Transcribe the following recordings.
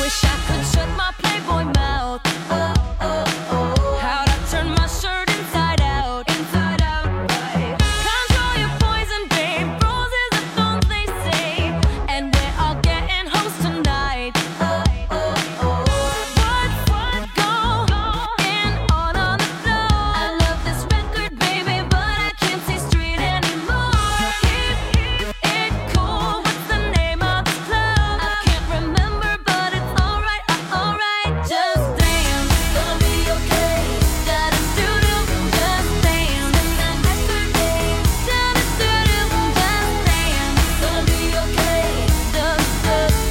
Wish I could shut my Playboy mouth. Oh, oh, oh. How'd I turn my shirt inside out? Inside out. Control your poison, babe. Roses are thorns, they say. And we're all getting hoes tonight. Oh, oh, oh. What's going on the floor? I love this record, baby, but I can't see straight anymore. Keep it cool. What's the name of the club? I can't remember, but it's alright, alright. Just dance, gonna be okay. Da-da-doo-doo, just dance. That record, babe. Da-da-doo-doo, just dance. Gonna be okay. Just dance,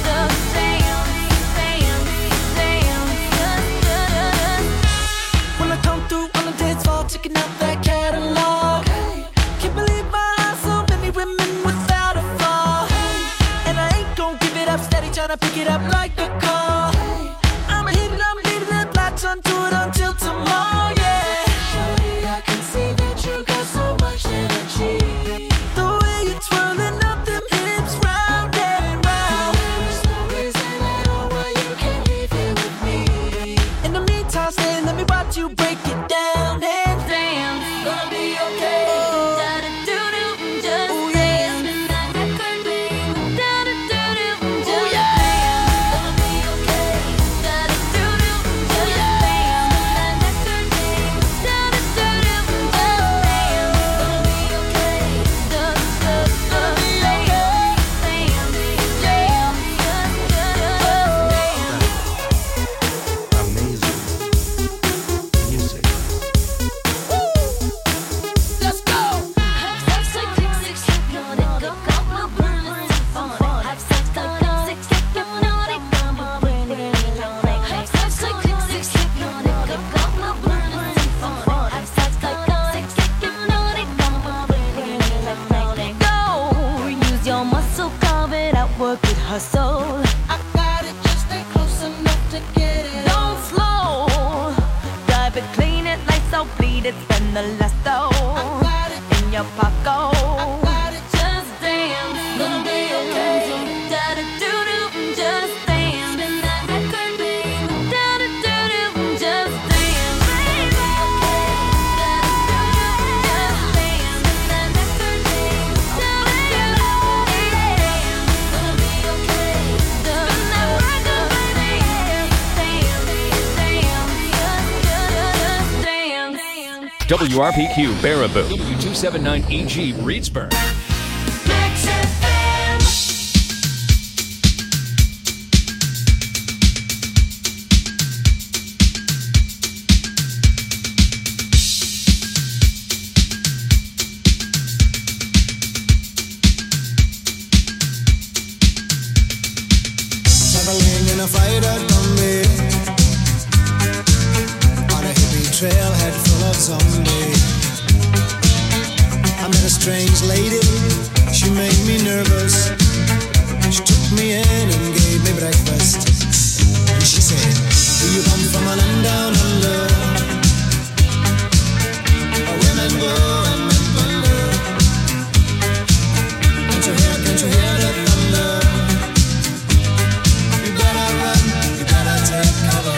When I come through on the dance floor, checking out that catalog. Can't believe my eyes, so many women without a flaw. And I ain't gon' give it up, steady tryna pick it up like a call. I'ma hit it, I'm leaving it, latch onto it until tomorrow, yeah. Shorty, I can see that you got so much energy. The way you're twirling up them hips round and round. There's no reason at all why you can't leave here with me. In the meantime, stay, let me watch you break it down and dance. gonna be okay. Da-da-doo-doo, just Oh, yeah. dance. That record, babe. Da-da-doo-doo, just yeah. dance. Gonna be okay. Da-da-doo-doo, just dance. That record, babe. Da-da-doo-doo, just dance. Gonna be okay. Just Amazing music. Let's go. Have sex like click, six, hypnotic, go, go, no burn, it's fun. Have sex like click, six, hypnotic, go, my brain, have sex like click, six, hypnotic, go, go, no burn, it's fun. Have sex like click, six, hypnotic, go, my brain, go. Use your muscle, carve it out, work it, hustle. I got it, just stay close enough to get it. Don't slow, dive it, clean it, lights out, bleed it, spend the last though. I got it, In your pocket, I got it. just dance, gonna be okay. Da-da-doo-doo, just dance. Spin that record, babe. Da-da-doo-doo, just dance. Baby, okay. Da-da-doo-doo, just dance. Spin that record, babe. Da-da-doo-doo, gonna be okay. Spin that record, baby. Dance, dance, just dance. WRPQ Baraboo, W279EG Reedsburg. Max FM. Traveling in a fighter Bombay on a hippie trailhead full of zombies. I met a strange lady, she made me nervous. She took me in and gave me breakfast. And she said, do you come from a land down under? Where women go and men wonder. Can't you hear the thunder? You better run, you better take cover.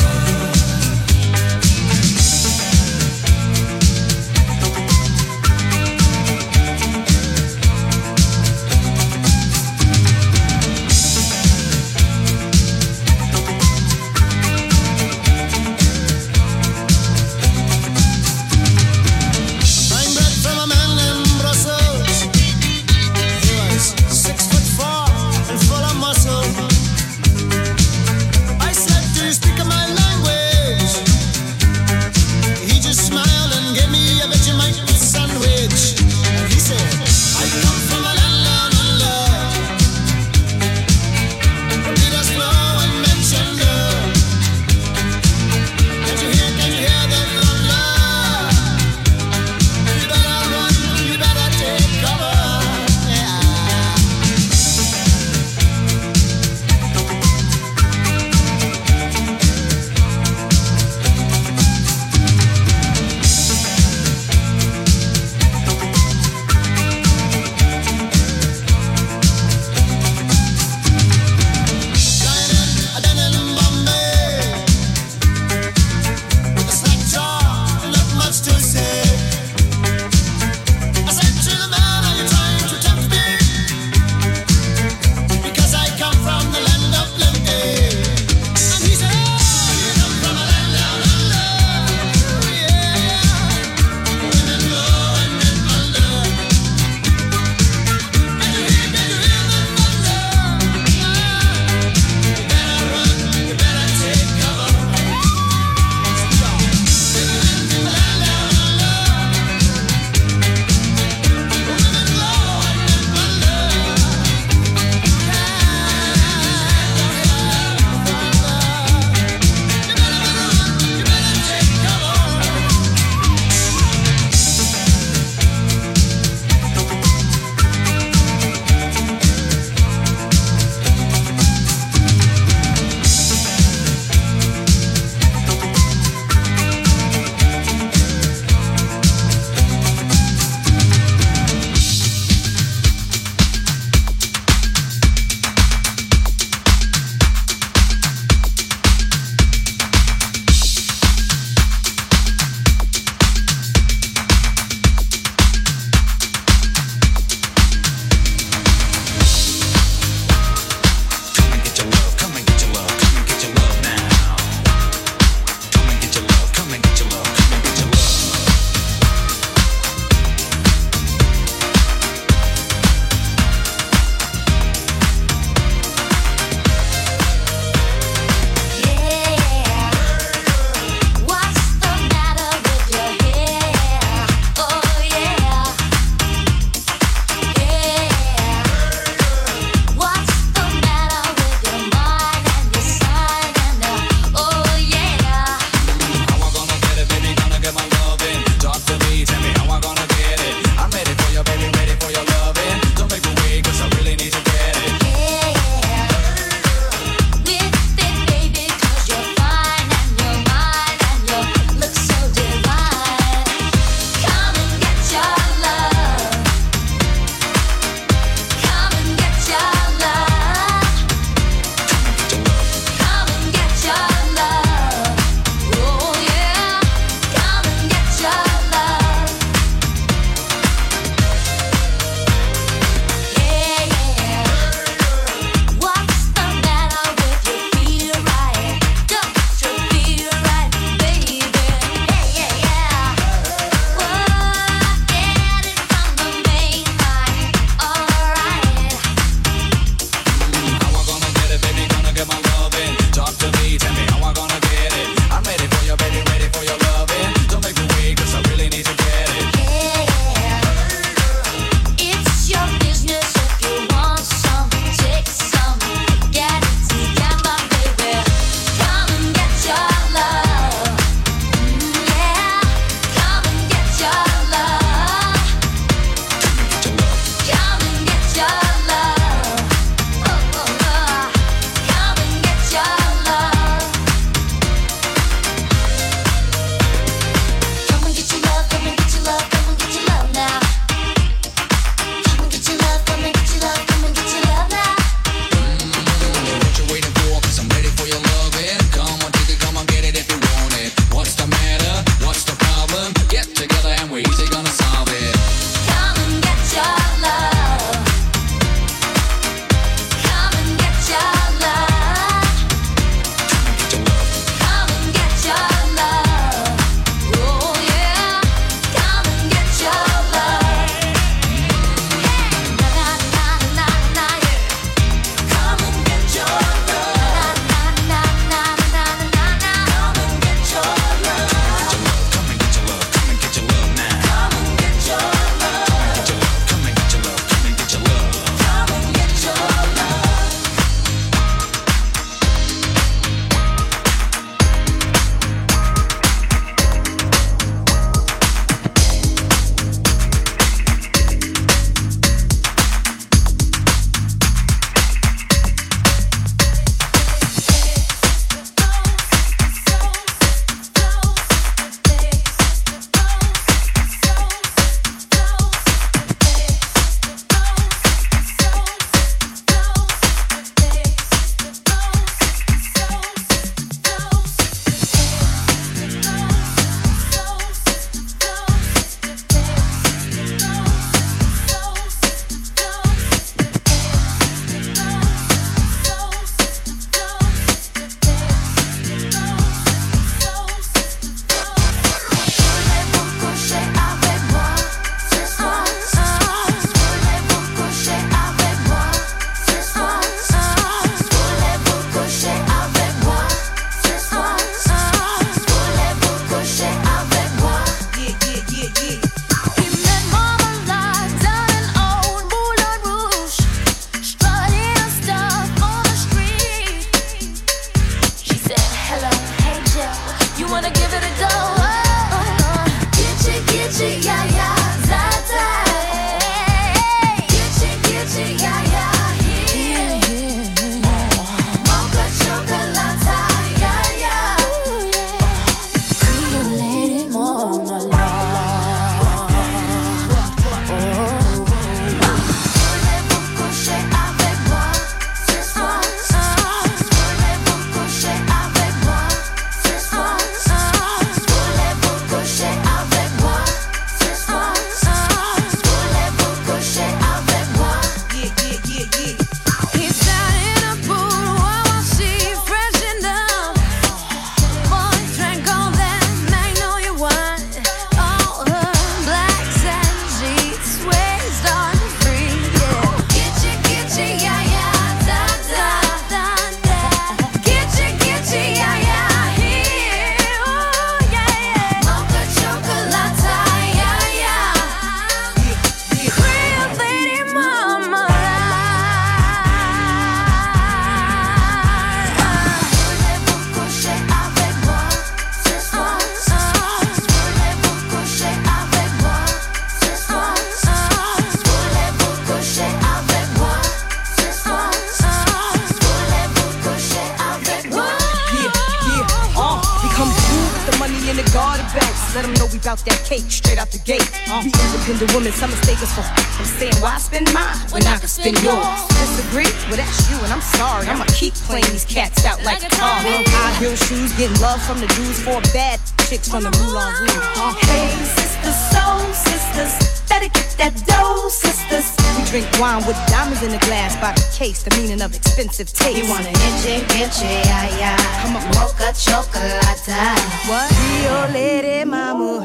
belts, let them know we bout that cake straight out the gate. We independent women, some mistake us for I'm saying, why spend mine when I can spend yours? Disagree? Well, that's you, and I'm sorry. I'ma keep playing these cats out like a car. High heel shoes, getting love from the dudes, for bad chicks from the Moulin Rouge. Hey, sisters, soul sisters, better get that dough, sisters. We drink wine with diamonds in the glass by the case, the meaning of expensive taste. You want an inche, ay, ay. Come on, Mocha chocolate. what? Rio Lady Mama.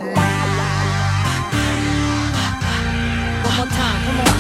One more time, come on.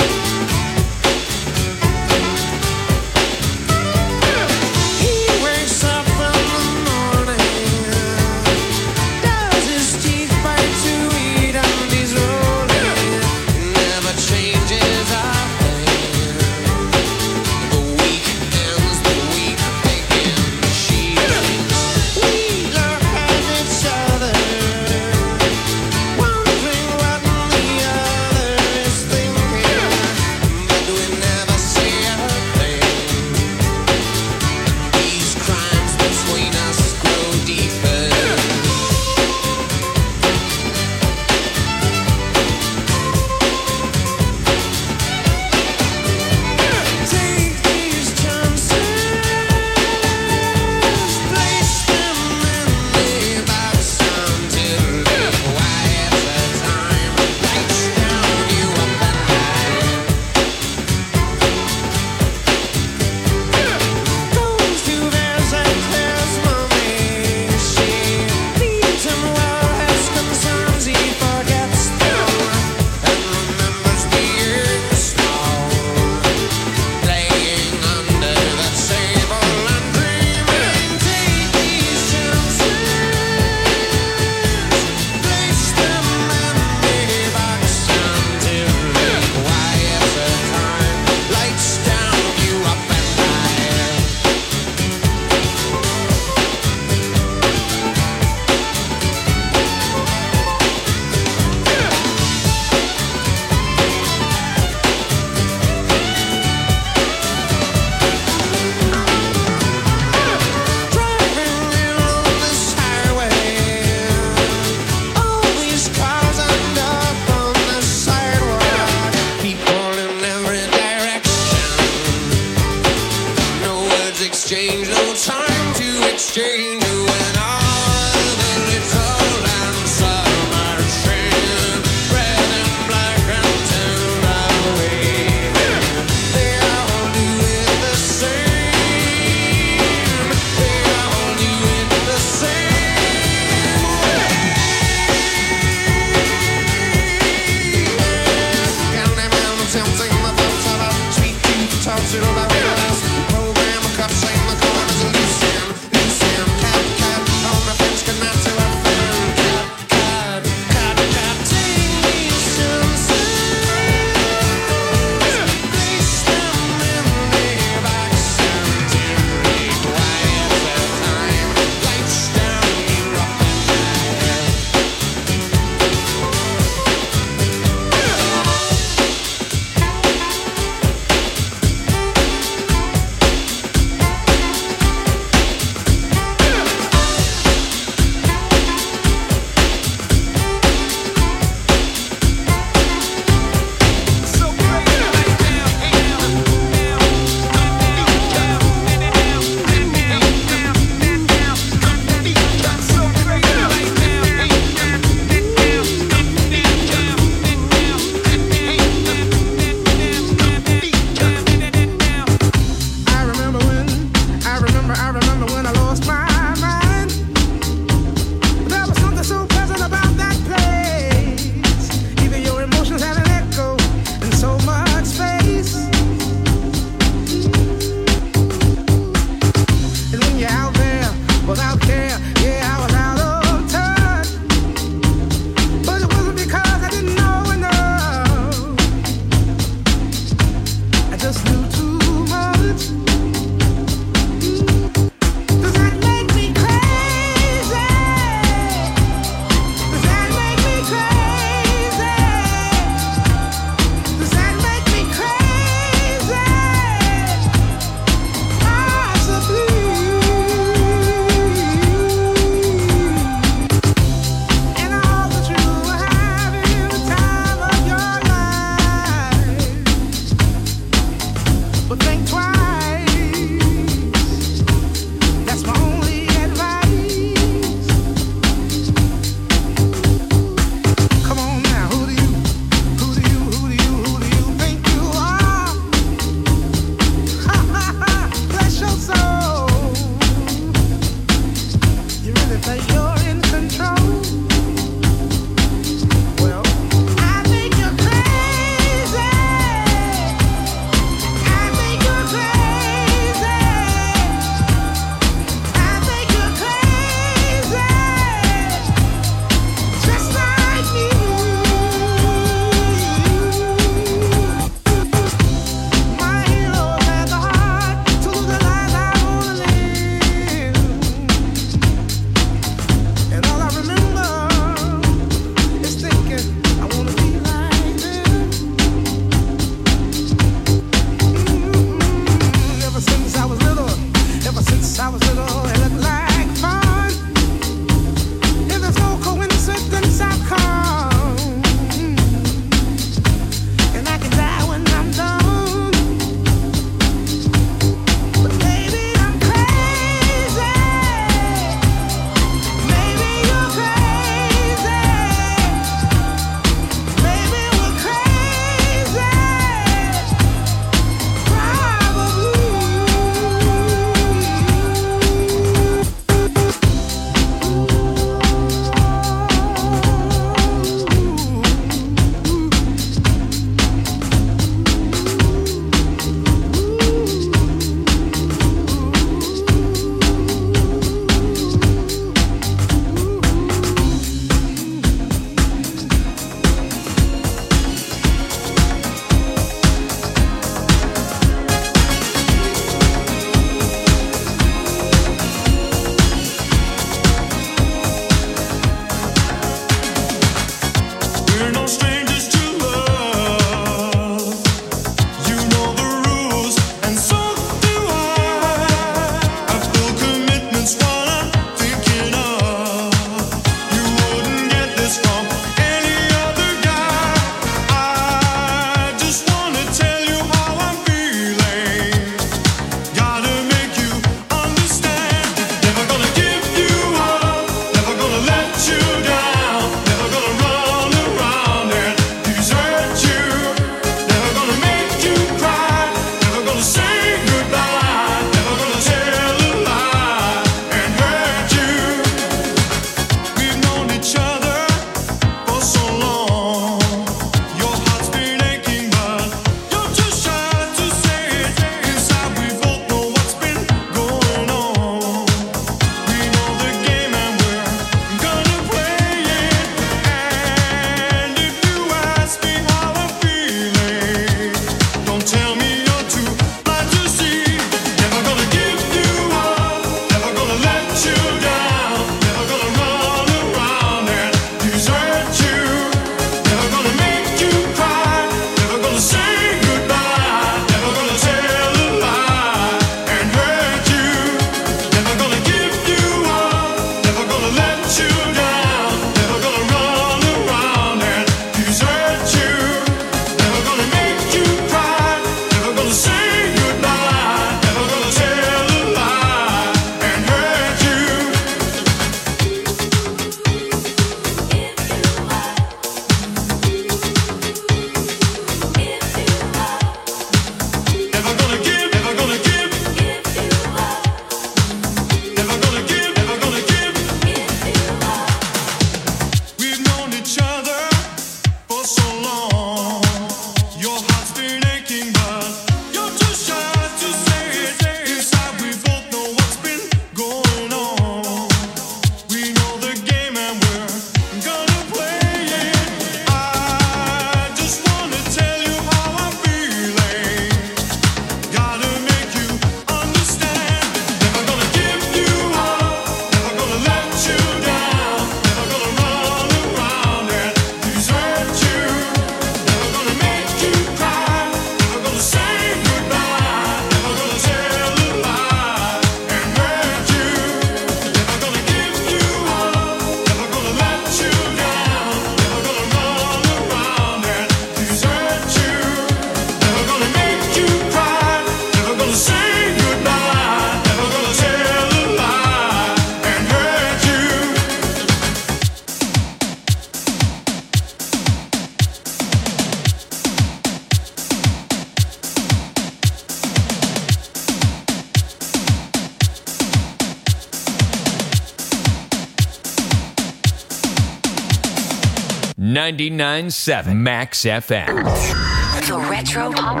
99.7 Max FM. The Retro Pop.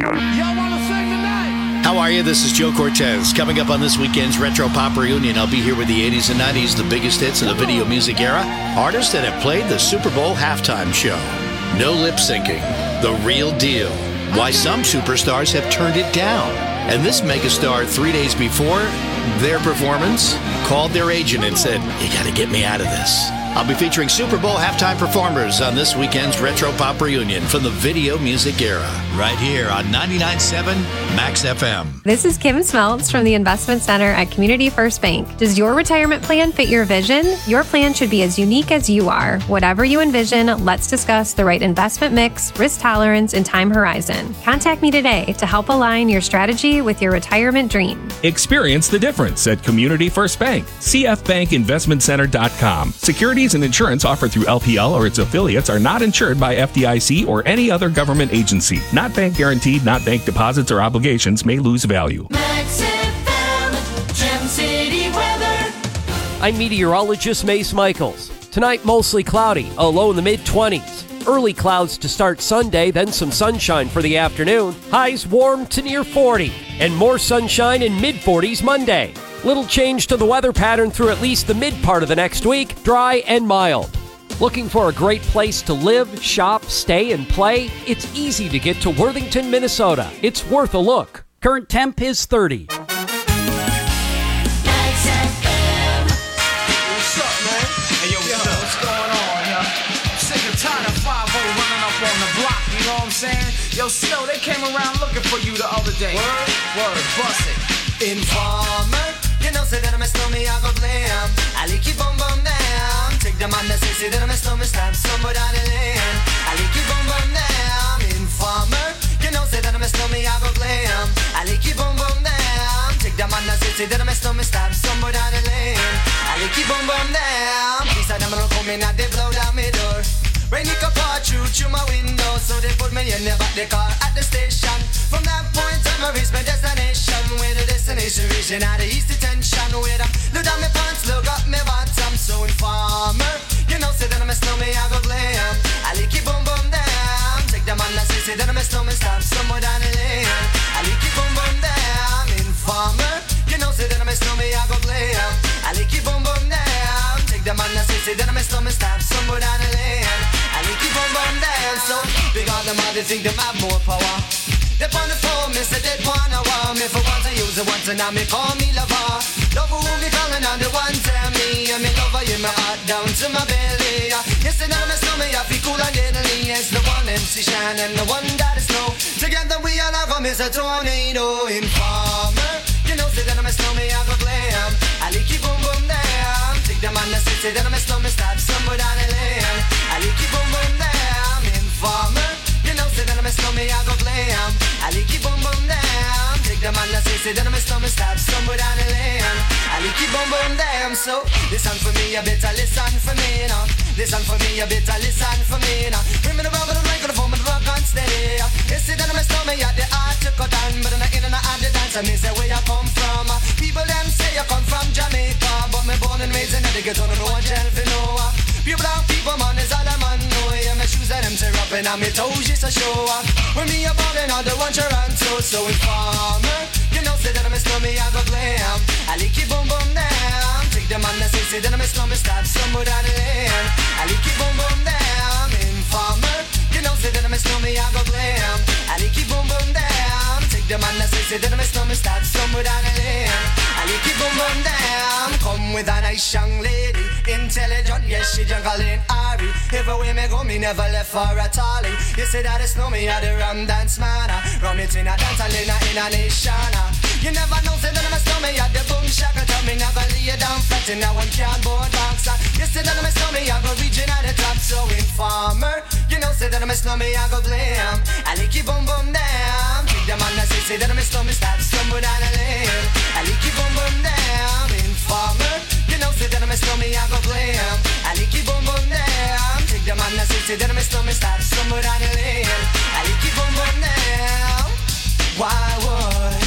How are you? This is Joe Cortez. Coming up on this weekend's Retro Pop Reunion, I'll be here with the 80s and 90s, the biggest hits of the video music era. Artists that have played the Super Bowl halftime show. No lip syncing. The real deal. Why some superstars have turned it down. And this megastar, 3 days before their performance, called their agent and said, "You got to get me out of this." I'll be featuring Super Bowl halftime performers on this weekend's Retro Pop Reunion from the video music era, right here on 99.7 Max FM. This is Kim Smeltz from the Investment Center at Community First Bank. Does your retirement plan fit your vision? Your plan should be as unique as you are. Whatever you envision, let's discuss the right investment mix, risk tolerance, and time horizon. Contact me today to help align your strategy with your retirement dream. Experience the difference at Community First Bank. CFBankInvestmentCenter.com. Securities and insurance offered through LPL or its affiliates are not insured by FDIC or any other government agency. Not bank guaranteed, not bank deposits or obligations may lose value. Max FM, Gem City weather. I'm meteorologist Mace Michaels. Tonight, mostly cloudy, a low in the mid-20s. Early clouds to start Sunday, then some sunshine for the afternoon. Highs warm to near 40, and more sunshine in mid-40s Monday. Little change to the weather pattern through at least the mid part of the next week, dry and mild. Looking for a great place to live, shop, stay, and play? It's easy to get to Worthington, Minnesota. It's worth a look. Current temp is 30. Max FM. What's up, man? Hey, yo, what's going on, yo? I'm sick and tired of 5-0 running up on the block, you know what I'm saying? Yo, Snow, they came around looking for you the other day. Word, bust it. Informer, you know, say that I'm a snowman, I go blam. I like you boom boom down. Take the man that say that I'm a snowman, stamp somewhere down the lane. I like you boom boom down. Informer, you know, say that I'm a snowman, I go blam. I like you boom boom down. Take the man that say that I'm a snowman, stamp somewhere down the lane. I like you boom boom down. These are them gonna come in and they blow down my door. Rain it could pour through my window, so they put me in the back the car at the station. From that point on, I reached my destination. Where the destination region out of east detention. Where I look down my pants, look up my bottom. So informer, you know, say that I'm a snowman, I go glam. I like it boom boom down. Take the man that say that I'm a snowman, stop somewhere down the lane. I like it boom boom down. Informer, you know, say that I'm a snowman, I go glam. I like it boom boom down. Take the man that say that I'm a snowman, stop somewhere down the lane. I like it boom boom down. So big on them, they think them have more power. They on the phone, me say they wanna wow me for once I use it once and now me call me lover. Love who me calling on the one tell me and me lover in my heart down to my belly. Yes, and now me stomach I feel cool and deadly. It's the one MC Shine and the one that is snow. Together we all have a a tornado. Informer, you know say that I'm a snowman, I go glam. I like it boom boom down. Take the man that say that I'm a snowman, stop somewhere down the lane. I like it boom boom down. Informer, you know say that I'm a snowman, I go glam. I like it boom boom down. Take the man that say that I'm a snowman, stop somewhere down the lane. I like it boom boom down. So listen for me, you better listen for me now. Listen for me, you better listen for me now. Bring me the rubber, the microphone, the rock and steady. You see that I'm a snowman, you the art to cut down, but I'm not in and out the dance. I mean say where you come from. People them say you come from Jamaica, but me born and raised in the ghetto, no one tell for no. Pure brown people, man, is all a man know. Yeah, my shoes and them tear up and my toes just a show. When me a ballin', all the one Toronto. So informer, you know say that I'm a snowman, I go glam. I like it boom boom down. Take the man that say that I'm a snowman, stop somewhere down the lane. I like it boom boom down. Informer, you know say that I'm a snowman, I go glam. I like it boom boom down. Take the man that say that I'm a snowman, stop somewhere down the lane. I like it boom boom down. Come with a nice young lady, intelligent, yes she jungle in Ari. Everywhere me go, me never left for a tally. You say that it's no me, I the rum dance man. Rum it in a dance, I in a nation. You never know, say that I'm a snowman, I the boom shaka. Tell me never lay you down flat in a one cardboard box. You say that I'm a snowman, I go reaching at the top. So informer, you know say that I'm a snowman, I go glam. I like it boom boom down. Take the man that say that I'm a snowman, stop somewhere down the lane. I like it boom boom down. Informer, you know say that I'm a snowman, I go glam. I like it boom boom down. Take the man that say that I'm a snowman, stop somewhere down the lane. I like it boom boom down. Why would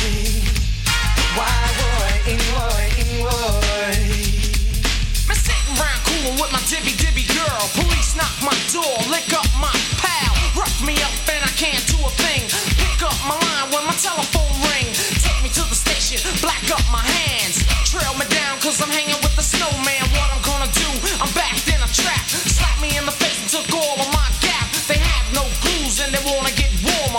Me sitting round coolin' with my dibby girl. Police knock my door,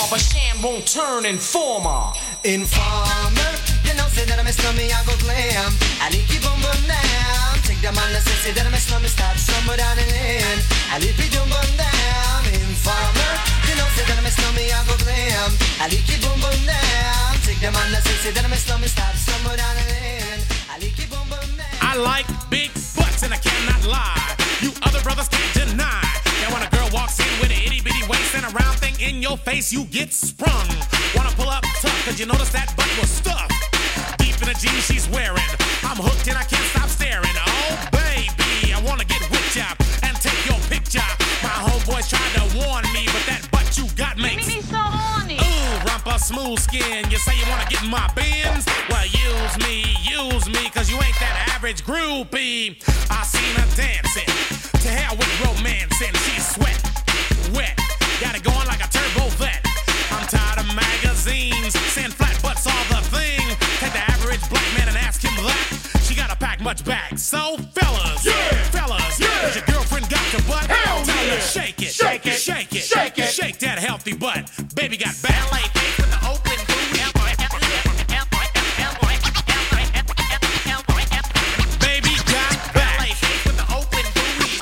but Sham won't turn informer. Informer, you know, say that I'm a slummy, I go glam. I leak you boom boom down. Take the man that say that I'm a slummy, start somewhere down in land. I leak you boom boom down. Informer, you know, say that I'm a slummy, I go glam. I leak you boom boom down. Take the man that say that I'm a slummy, start somewhere down in land. I leak you boom boom down. I like big butts and I cannot lie. You other brothers can't deny. And when a girl walks in with an itty bitty waist and a round thing in your face, you get sprung. Wanna pull up tough, cause you notice that butt was stuffed deep in the jeans she's wearing. I'm hooked and I can't stop staring. Oh baby, I wanna get with ya and take your picture. My homeboys tried to warn me, but that butt you got makes me so horny. Ooh, rumpa smooth skin. You say you wanna get in my bins? Well, use me, cause you ain't that average groupie. I seen her dancing. To hell with romance and she's sweat, wet. Got it going like a turbo vet. I'm tired of magazines saying flat butts are the thing. Take the average black man and ask him that. She gotta pack much back. So fellas, does your girlfriend got your butt? Hell tell her shake it, shake it, shake it, shake it, shake that healthy butt. Baby got ballet feet with the open booty. Baby got ballet feet with the open booty.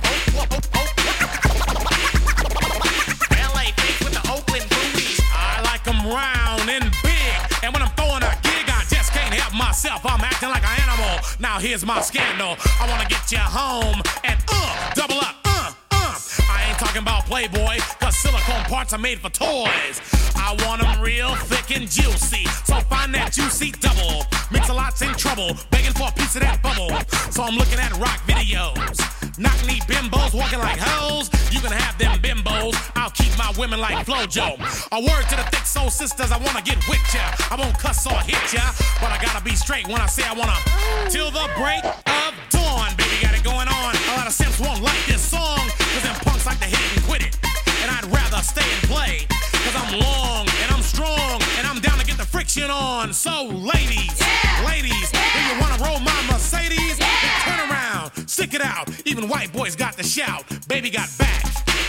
Ballet feet with the open booty. I like them round and big, and when I'm throwing a gig, I just can't help myself. I'm acting like an animal. Now here's my scandal. I wanna get you home and double up. I ain't talking about Playboy, cause silicone parts are made for toys. I want them real thick and juicy, so find that juicy double. Mix-a-lot's in trouble, begging for a piece of that bubble. So I'm looking at rock videos. Knock-knee bimbos walking like hoes. You can have them bimbos, I'll keep my women like Flojo. A word to the thick soul sisters, I wanna get with ya. I won't cuss or hit ya, but I gotta be straight when I say I wanna. Till the break of dawn, baby got it going on. A lot of simps won't like this song, cause them punks like to hit and quit it. And I'd rather stay and play, cause I'm long and I'm strong and I'm down to get the friction on. So ladies, do you wanna roll my Mercedes? Then turn around, stick it out. Even white boys got to shout. Baby got back.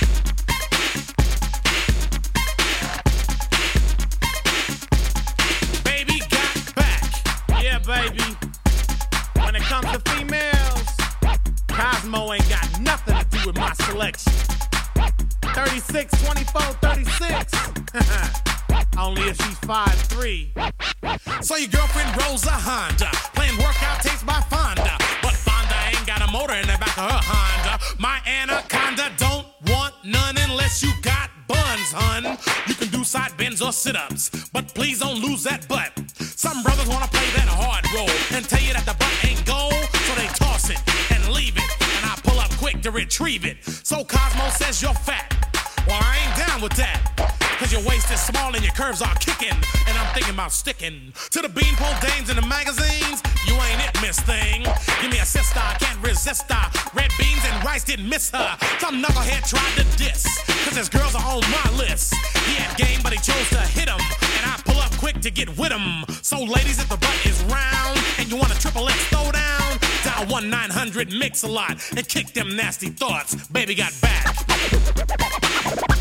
Baby got back. Yeah, baby. When it comes to females, Cosmo ain't got nothing to do with my selection. 36, 24, 36. Only if she's 5'3". So your girlfriend rolls a Honda, playing workout tapes by Fonda. But Fonda ain't got a motor in the back of her Honda. My Anaconda don't want none unless you got buns, hun. You can do side bends or sit-ups, but please don't lose that butt. Some brothers wanna play that hard role and tell you that the butt ain't gold, so they toss it and leave it, and I pull up quick to retrieve it. So Cosmo says you're fat. Well, I ain't down with that, cause your waist is small and your curves are kicking, and I'm thinking about sticking to the beanpole dames in the magazines. You ain't it, miss thing. Give me a sister, I can't resist her. Red beans and rice didn't miss her. Some knucklehead tried to diss, cause his girls are on my list. He had game, but he chose to hit him, and I pull up quick to get with him. So ladies, if the butt is round and you want a triple X throwdown, dial 1-900-MIX-A-LOT and kick them nasty thoughts. Baby got back.